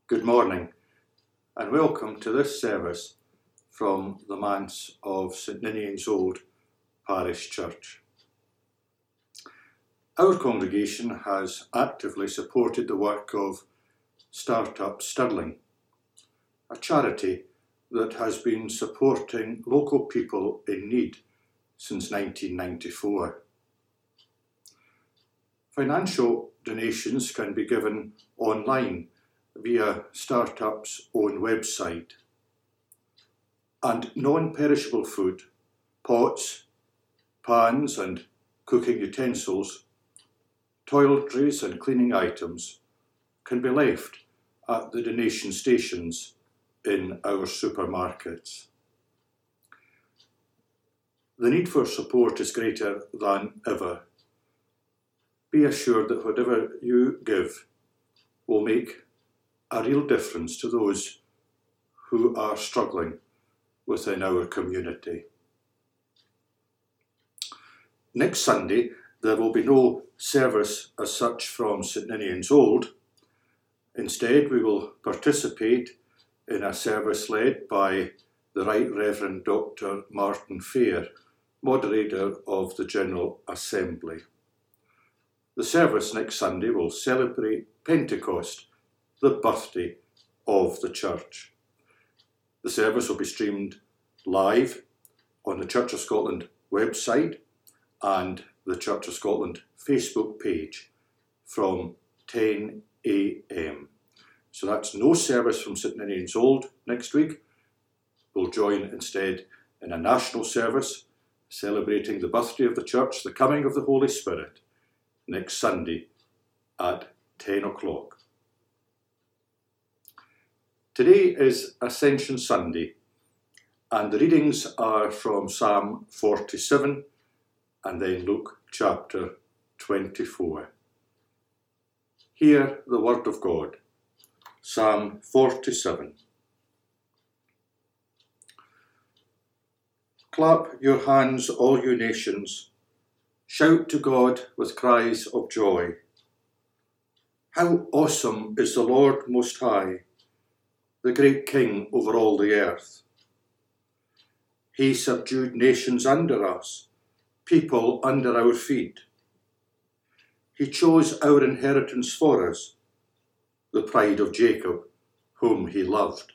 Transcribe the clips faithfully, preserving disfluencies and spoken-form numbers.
Good morning and welcome to this service from the manse of St Ninian's Old Parish Church. Our congregation has actively supported the work of Start-up Stirling, a charity that has been supporting local people in need since nineteen ninety-four. Financial donations can be given online via Start-up's own website, and non-perishable food, pots, pans and cooking utensils, toiletries and cleaning items can be left at the donation stations in our supermarkets. The need for support is greater than ever. Be assured that whatever you give will make a real difference to those who are struggling within our community. Next Sunday, there will be no service as such from St Ninian's Old. Instead, we will participate in a service led by the Right Reverend Doctor Martin Fair, moderator of the General Assembly. The service next Sunday will celebrate Pentecost, the birthday of the Church. The service will be streamed live on the Church of Scotland website and the Church of Scotland Facebook page from ten a m. So that's no service from St Ninian's Old next week. We'll join instead in a national service celebrating the birthday of the Church, the coming of the Holy Spirit, next Sunday at ten o'clock. Today is Ascension Sunday, and the readings are from Psalm forty-seven and then Luke chapter twenty-four. Hear the word of God. Psalm forty-seven. Clap your hands, all you nations. Shout to God with cries of joy. How awesome is the Lord Most High, the great King over all the earth. He subdued nations under us, people under our feet. He chose our inheritance for us, the pride of Jacob, whom he loved.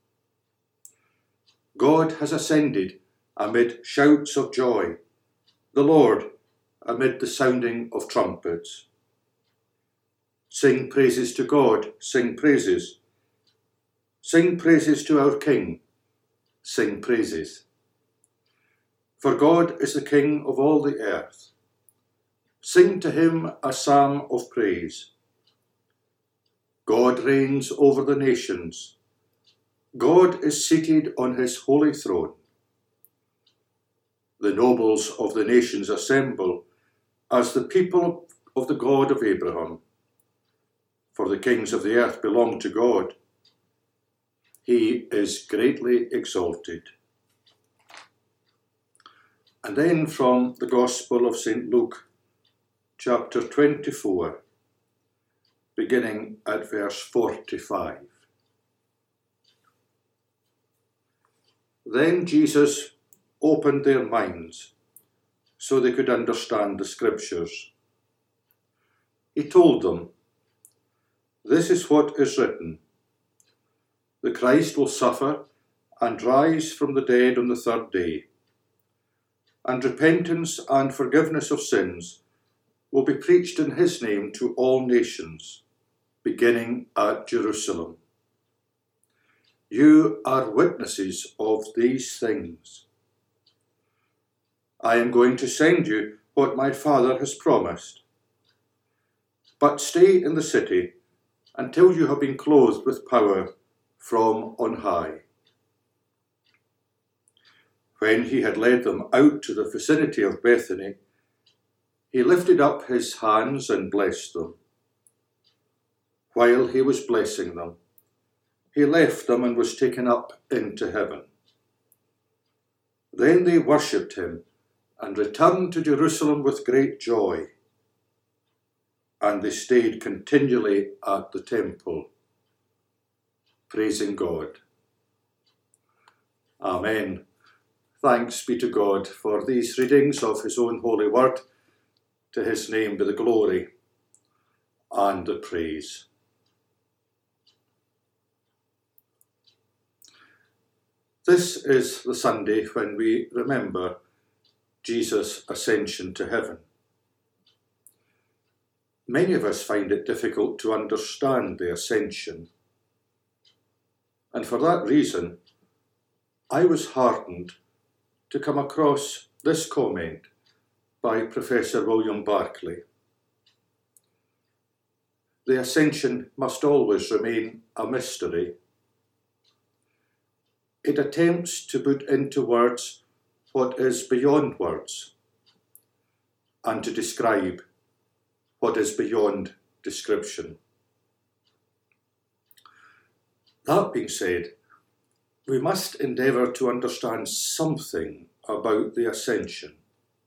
God has ascended amid shouts of joy, the Lord amid the sounding of trumpets. Sing praises to God, sing praises. Sing praises to our King, sing praises. For God is the King of all the earth. Sing to him a psalm of praise. God reigns over the nations. God is seated on his holy throne. The nobles of the nations assemble as the people of the God of Abraham. For the kings of the earth belong to God. He is greatly exalted. And then from the Gospel of Saint Luke, chapter twenty-four, beginning at verse forty-five. Then Jesus opened their minds so they could understand the Scriptures. He told them, "This is what is written. The Christ will suffer and rise from the dead on the third day, and repentance and forgiveness of sins will be preached in his name to all nations, beginning at Jerusalem. You are witnesses of these things. I am going to send you what my Father has promised. But stay in the city until you have been clothed with power from on high." When he had led them out to the vicinity of Bethany, he lifted up his hands and blessed them. While he was blessing them, he left them and was taken up into heaven. Then they worshipped him and returned to Jerusalem with great joy. And they stayed continually at the temple. praising God. Amen. Thanks be to God for these readings of his own holy word. To his name be the glory and the praise. This is the Sunday when we remember Jesus' ascension to heaven. Many of us find it difficult to understand the ascension, and for that reason, I was heartened to come across this comment by Professor William Barclay. The ascension must always remain a mystery. It attempts to put into words what is beyond words, and to describe what is beyond description. That being said, we must endeavour to understand something about the ascension.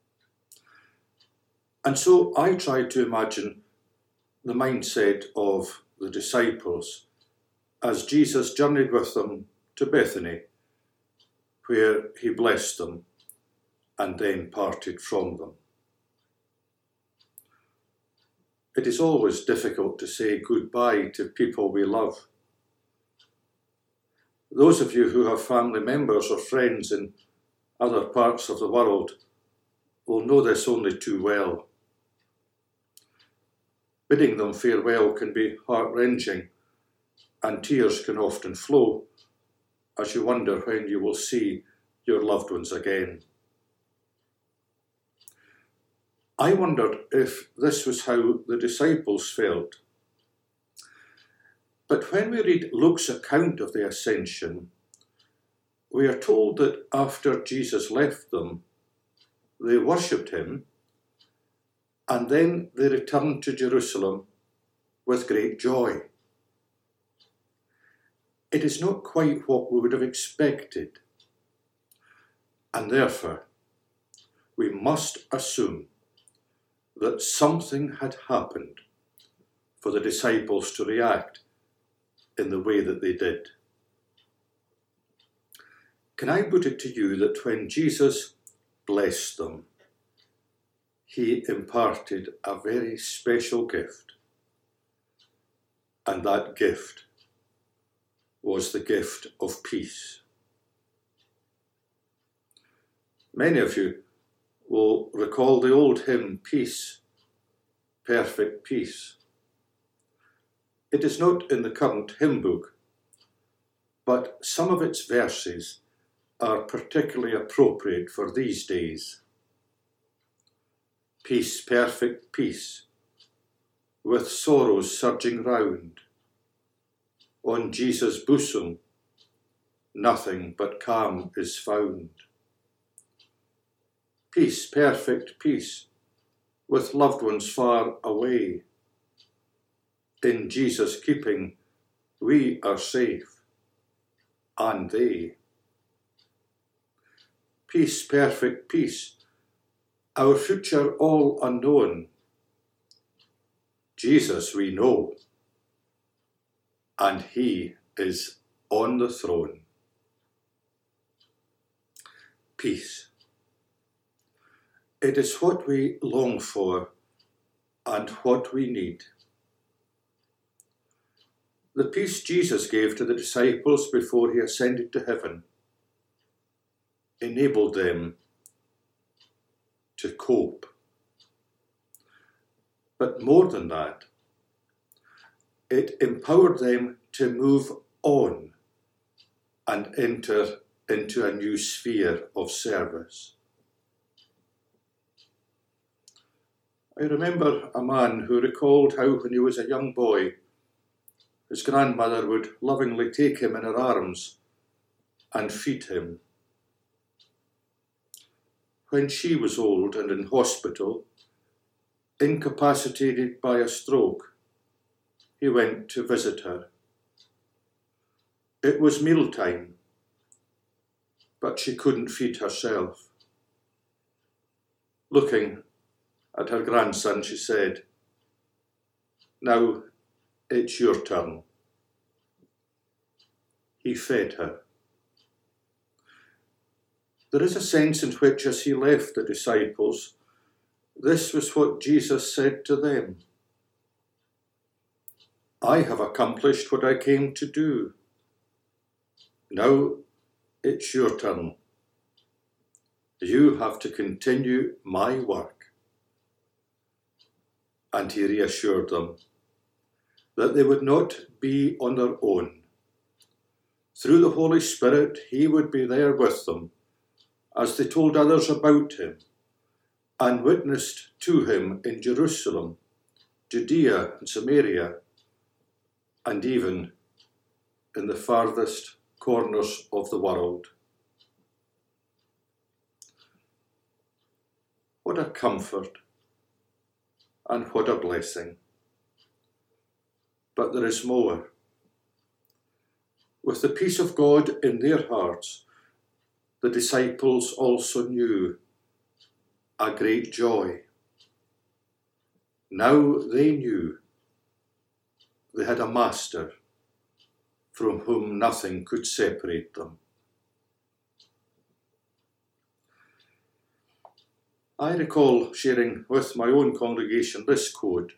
And so I tried to imagine the mindset of the disciples as Jesus journeyed with them to Bethany, where he blessed them and then parted from them. It is always difficult to say goodbye to people we love. Those of you who have family members or friends in other parts of the world will know this only too well. Bidding them farewell can be heart-wrenching, and tears can often flow as you wonder when you will see your loved ones again. I wondered if this was how the disciples felt. But when we read Luke's account of the ascension, we are told that after Jesus left them, they worshipped him, and then they returned to Jerusalem with great joy. It is not quite what we would have expected, and therefore we must assume that something had happened for the disciples to react in the way that they did. Can I put it to you that when Jesus blessed them, he imparted a very special gift, and that gift was the gift of peace. Many of you will recall the old hymn, Peace, Perfect Peace. It is not in the current hymn book, but some of its verses are particularly appropriate for these days. Peace, perfect peace, with sorrows surging round, on Jesus' bosom nothing but calm is found. Peace, perfect peace, with loved ones far away, in Jesus' keeping we are safe, and they. Peace, perfect peace, our future all unknown. Jesus we know, and he is on the throne. Peace. It is what we long for and what we need. The peace Jesus gave to the disciples before he ascended to heaven enabled them to cope. But more than that, it empowered them to move on and enter into a new sphere of service. I remember a man who recalled how when he was a young boy, his grandmother would lovingly take him in her arms and feed him. When she was old and in hospital, incapacitated by a stroke, he went to visit her. It was mealtime, but she couldn't feed herself. Looking at her grandson, she said, "Now it's your turn." he fed her. There is a sense in which, as he left the disciples, this was what Jesus said to them. I have accomplished what I came to do. Now it's your turn. You have to continue my work. And he reassured them that they would not be on their own. Through the Holy Spirit, he would be there with them as they told others about him and witnessed to him in Jerusalem, Judea and Samaria, and even in the farthest corners of the world. What a comfort and what a blessing. But there is more. With the peace of God in their hearts, the disciples also knew a great joy. Now they knew they had a master from whom nothing could separate them. I recall sharing with my own congregation this quote: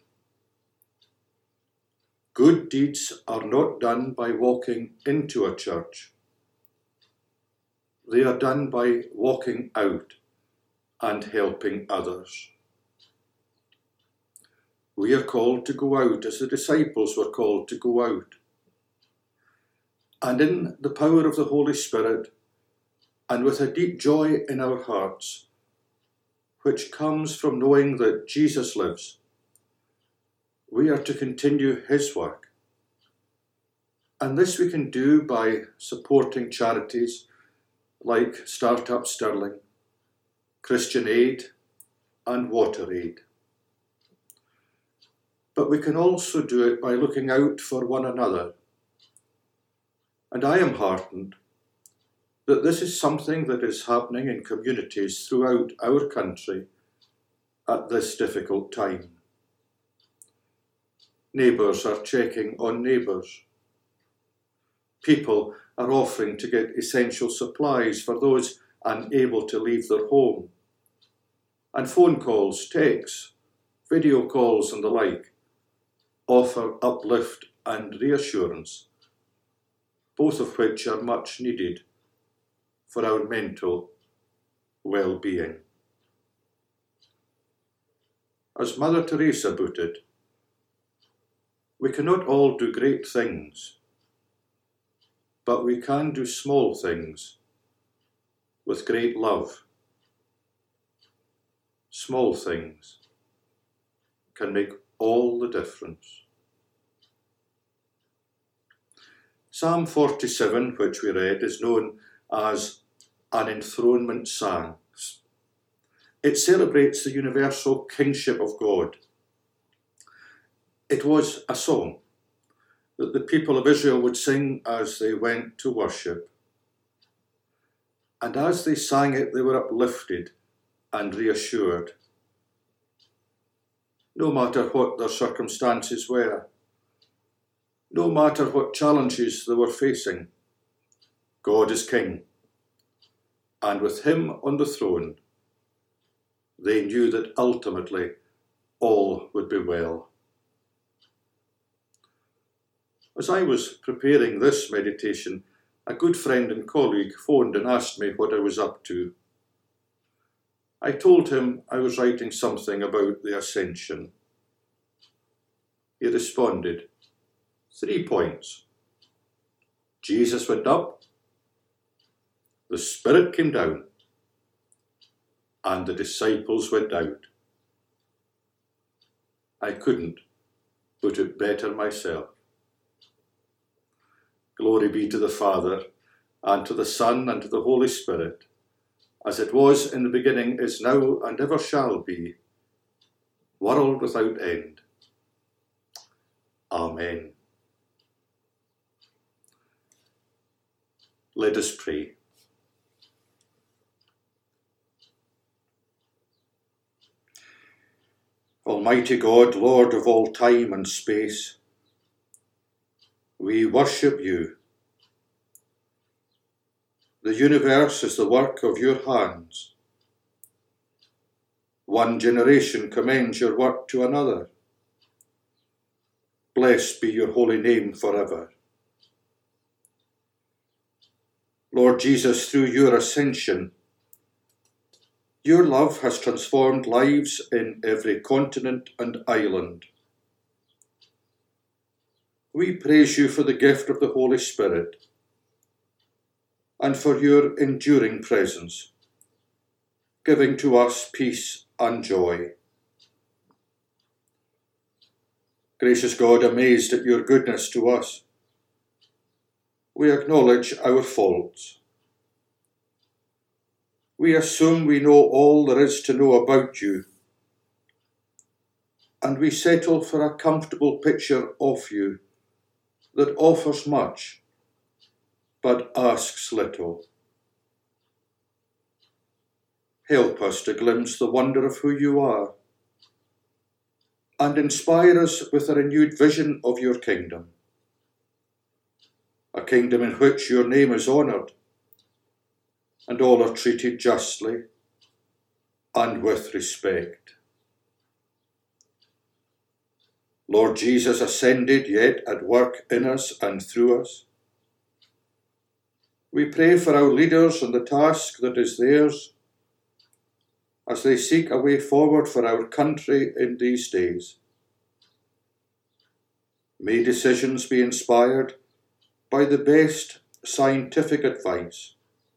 "Good deeds are not done by walking into a church. They are done by walking out and helping others." We are called to go out as the disciples were called to go out. And in the power of the Holy Spirit, and with a deep joy in our hearts, which comes from knowing that Jesus lives, we are to continue his work. And this we can do by supporting charities like Startup Stirling, Christian Aid and Water Aid. But we can also do it by looking out for one another. And I am heartened that this is something that is happening in communities throughout our country at this difficult time. Neighbours are checking on neighbours. People are offering to get essential supplies for those unable to leave their home. And phone calls, texts, video calls and the like offer uplift and reassurance, both of which are much needed for our mental well-being. As Mother Teresa put it, we cannot all do great things, but we can do small things with great love. Small things can make all the difference. Psalm forty-seven, which we read, is known as an enthronement psalm. It celebrates the universal kingship of God. It was a song that the people of Israel would sing as they went to worship. And as they sang it, they were uplifted and reassured. No matter what their circumstances were, no matter what challenges they were facing, God is King. And with him on the throne, they knew that ultimately all would be well. As I was preparing this meditation, a good friend and colleague phoned and asked me what I was up to. I told him I was writing something about the Ascension. He responded, three points. Jesus went up, the Spirit came down, and the disciples went out. I couldn't put it better myself. Glory be to the Father, and to the Son, and to the Holy Spirit, as it was in the beginning, is now, and ever shall be, world without end. Amen. Let us pray. Almighty God, Lord of all time and space, we worship you The universe is the work of your hands. One generation commends your work to another. Blessed be your holy name forever. Lord Jesus, through your ascension, your love has transformed lives in every continent and island. We praise you for the gift of the Holy Spirit and for your enduring presence, giving to us peace and joy. Gracious God, amazed at your goodness to us, we acknowledge our faults. We assume we know all there is to know about you, and we settle for a comfortable picture of you that offers much, but asks little. Help us to glimpse the wonder of who you are, and inspire us with a renewed vision of your kingdom, a kingdom in which your name is honoured, and all are treated justly and with respect. Lord Jesus, ascended yet at work in us and through us, we pray for our leaders and the task that is theirs as they seek a way forward for our country in these days. May decisions be inspired by the best scientific advice,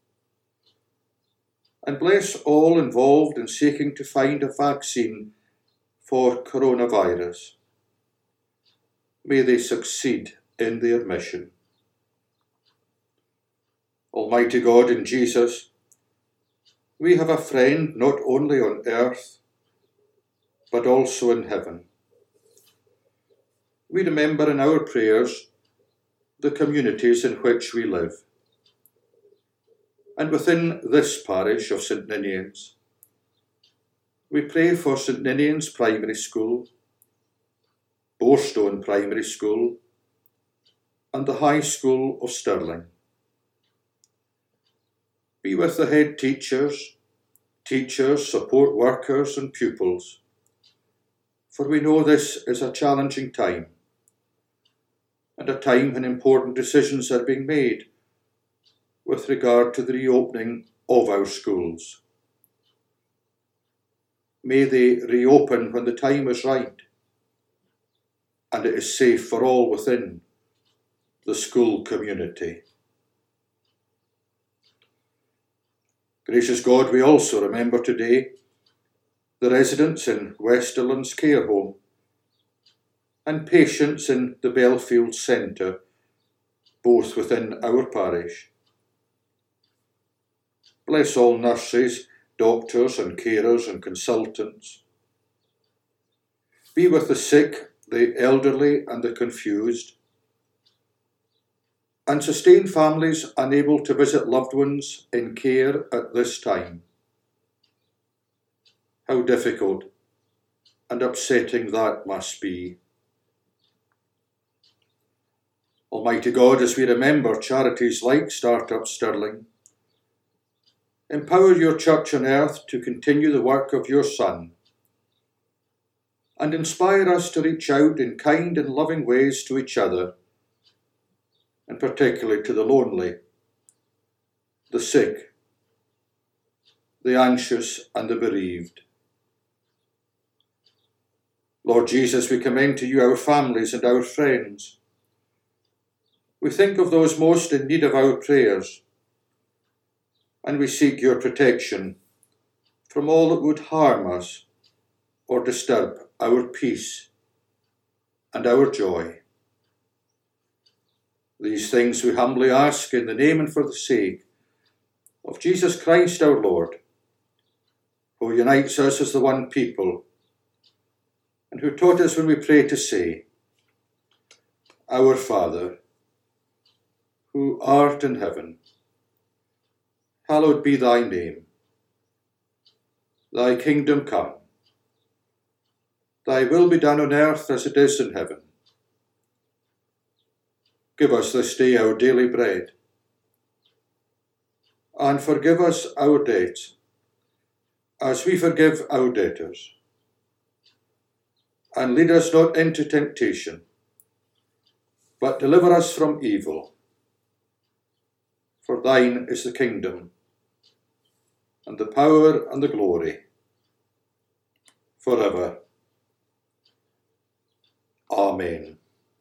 and bless all involved in seeking to find a vaccine for coronavirus. May they succeed in their mission. Almighty God, in Jesus, we have a friend not only on earth, but also in heaven. We remember in our prayers the communities in which we live. And within this parish of St Ninians, we pray for St Ninians Primary School, Borestone Primary School, and the High School of Stirling. Be with the head teachers, teachers, support workers and pupils, for we know this is a challenging time, and a time when important decisions are being made with regard to the reopening of our schools. May they reopen when the time is right, and it is safe for all within the school community. Gracious God, we also remember today the residents in Westerland's care home and patients in the Belfield Centre, both within our parish. Bless all nurses, doctors and carers and consultants. Be with the sick, the elderly and the confused, and sustain families unable to visit loved ones in care at this time. How difficult and upsetting that must be. Almighty God, as we remember charities like Startup Stirling, empower your church on earth to continue the work of your Son, and inspire us to reach out in kind and loving ways to each other, and particularly to the lonely, the sick, the anxious and the bereaved. Lord Jesus, we commend to you our families and our friends. We think of those most in need of our prayers, and we seek your protection from all that would harm us or disturb our peace and our joy. These things we humbly ask in the name and for the sake of Jesus Christ our Lord, who unites us as the one people, and who taught us when we pray to say, Our Father, who art in heaven, hallowed be thy name. Thy kingdom come. Thy will be done on earth as it is in heaven. Give us this day our daily bread, and forgive us our debts, as we forgive our debtors. And lead us not into temptation, but deliver us from evil. For thine is the kingdom, and the power, and the glory, forever. Amen.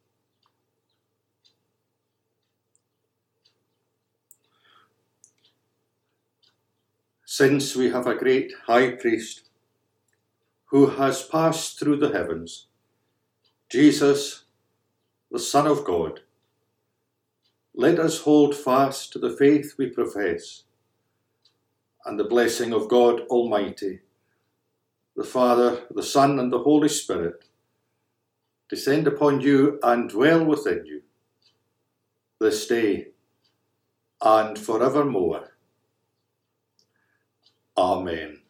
Since we have a great high priest who has passed through the heavens, Jesus, the Son of God, let us hold fast to the faith we profess, and the blessing of God Almighty, the Father, the Son, and the Holy Spirit, descend upon you and dwell within you, this day and forevermore. Amen.